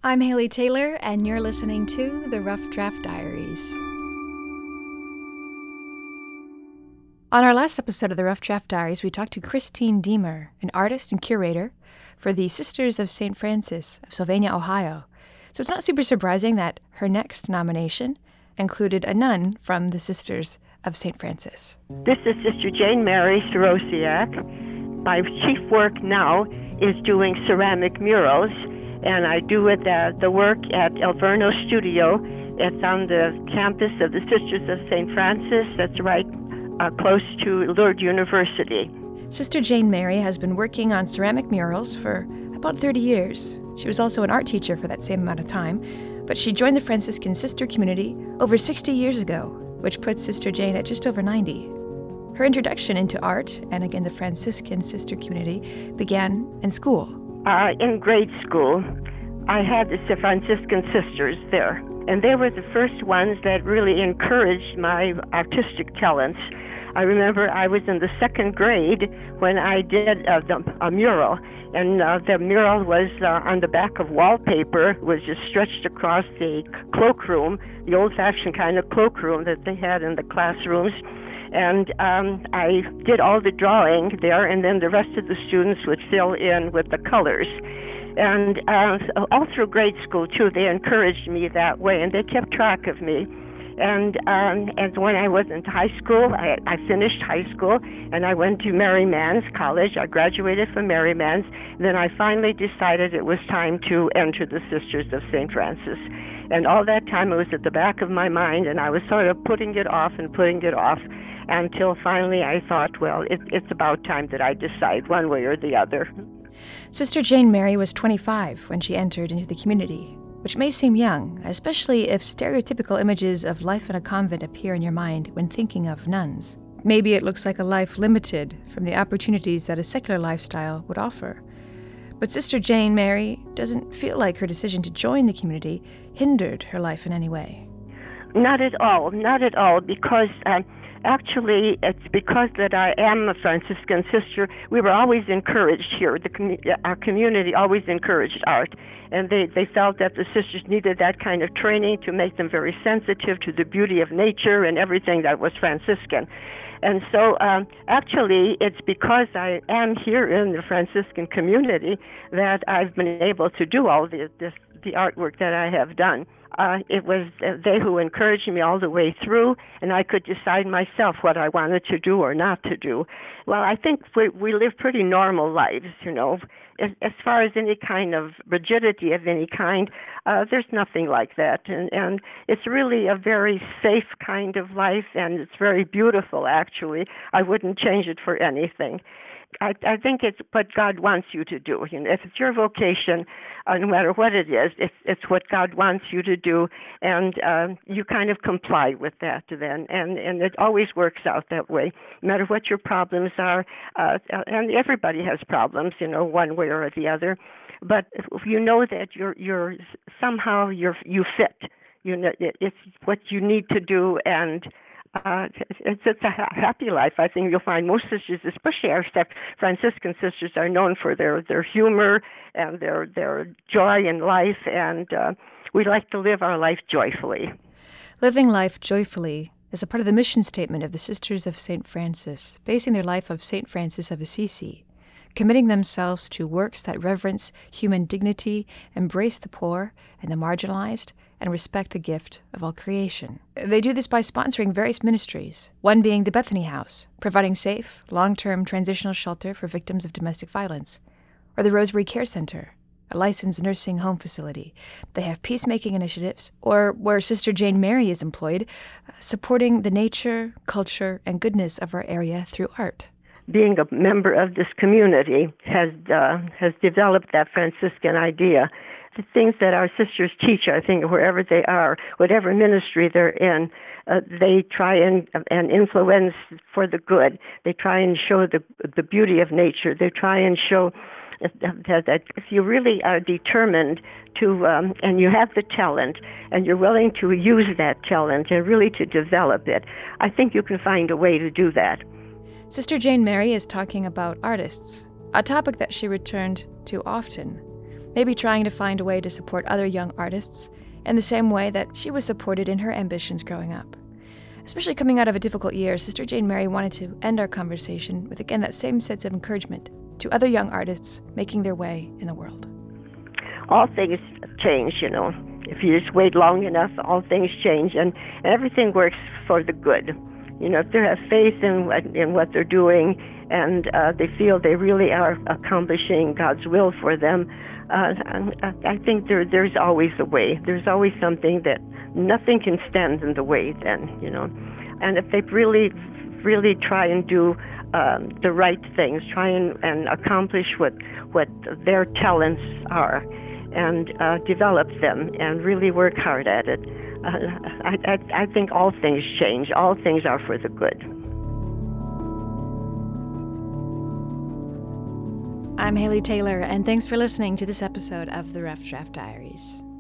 I'm Haley Taylor, and you're listening to The Rough Draft Diaries. On our last episode of The Rough Draft Diaries, we talked to Christine Deemer, an artist and curator for the Sisters of St. Francis of Sylvania, Ohio. So it's not super surprising that her next nomination included a nun from the Sisters of St. Francis. This is Sister Jane Mary Sorosiak. My chief work now is doing ceramic murals, and I do the work at El Verno Studio. It's on the campus of the Sisters of St. Francis. That's right close to Lourdes University. Sister Jane Mary has been working on ceramic murals for about 30 years. She was also an art teacher for that same amount of time, but she joined the Franciscan sister community over 60 years ago, which puts Sister Jane at just over 90. Her introduction into art, and again the Franciscan sister community, began in school. In grade school, I had the Franciscan sisters there, and they were the first ones that really encouraged my artistic talents. I remember I was in the second grade when I did a mural, and the mural was on the back of wallpaper. It was just stretched across the cloakroom, the old-fashioned kind of cloakroom that they had in the classrooms. And I did all the drawing there, and then the rest of the students would fill in with the colors. And all through grade school, too, they encouraged me that way, and they kept track of me. And when I was in high school, I finished high school, and I went to Mary Mann's College. I graduated from Mary Mann's. Then I finally decided it was time to enter the Sisters of St. Francis. And all that time, it was at the back of my mind, and I was sort of putting it off, until finally I thought, well, it's about time that I decide one way or the other. Sister Jane Mary was 25 when she entered into the community, which may seem young, especially if stereotypical images of life in a convent appear in your mind when thinking of nuns. Maybe it looks like a life limited from the opportunities that a secular lifestyle would offer. But Sister Jane Mary doesn't feel like her decision to join the community hindered her life in any way. Not at all, because actually, it's because that I am a Franciscan sister. We were always encouraged here. Our community always encouraged art, and they felt that the sisters needed that kind of training to make them very sensitive to the beauty of nature and everything that was Franciscan. And so, actually, it's because I am here in the Franciscan community that I've been able to do all the artwork that I have done. It was they who encouraged me all the way through, and I could decide myself what I wanted to do or not to do. Well, I think we live pretty normal lives, As far as any kind of rigidity of any kind, there's nothing like that. And it's really a very safe kind of life, and it's very beautiful, actually. I wouldn't change it for anything. I think it's what God wants you to do. If it's your vocation, no matter what it is, it's what God wants you to do, and you kind of comply with that then, and it always works out that way, no matter what your problems are, and everybody has problems, one way or the other, but you know that you're somehow you fit, it's what you need to do, and it's a happy life. I think you'll find most sisters, especially our Franciscan sisters, are known for their humor and their joy in life, and we like to live our life joyfully. Living life joyfully is a part of the mission statement of the Sisters of St. Francis, basing their life of St. Francis of Assisi, committing themselves to works that reverence human dignity, embrace the poor and the marginalized, and respect the gift of all creation. They do this by sponsoring various ministries, one being the Bethany House, providing safe, long-term transitional shelter for victims of domestic violence, or the Rosary Care Center, a licensed nursing home facility. They have peacemaking initiatives, or where Sister Jane Mary is employed, supporting the nature, culture, and goodness of our area through art. Being a member of this community has developed that Franciscan idea. The things that our sisters teach, I think, wherever they are, whatever ministry they're in, they try and influence for the good. They try and show the beauty of nature. They try and show that if you really are determined to, and you have the talent, and you're willing to use that talent and really to develop it, I think you can find a way to do that. Sister Jane Mary is talking about artists, a topic that she returned to often. maybe trying to find a way to support other young artists in the same way that she was supported in her ambitions growing up. Especially coming out of a difficult year, Sister Jane Mary wanted to end our conversation with, again, that same sense of encouragement to other young artists making their way in the world. All things change, If you just wait long enough, all things change, and everything works for the good. If they have faith in what they're doing, and they feel they really are accomplishing God's will for them, I think there's always a way. There's always something that nothing can stand in the way then, And if they really, really try and do the right things, try and accomplish what their talents are, and develop them and really work hard at it, I think all things change. All things are for the good. I'm Haley Taylor, and thanks for listening to this episode of the Rough Draft Diaries.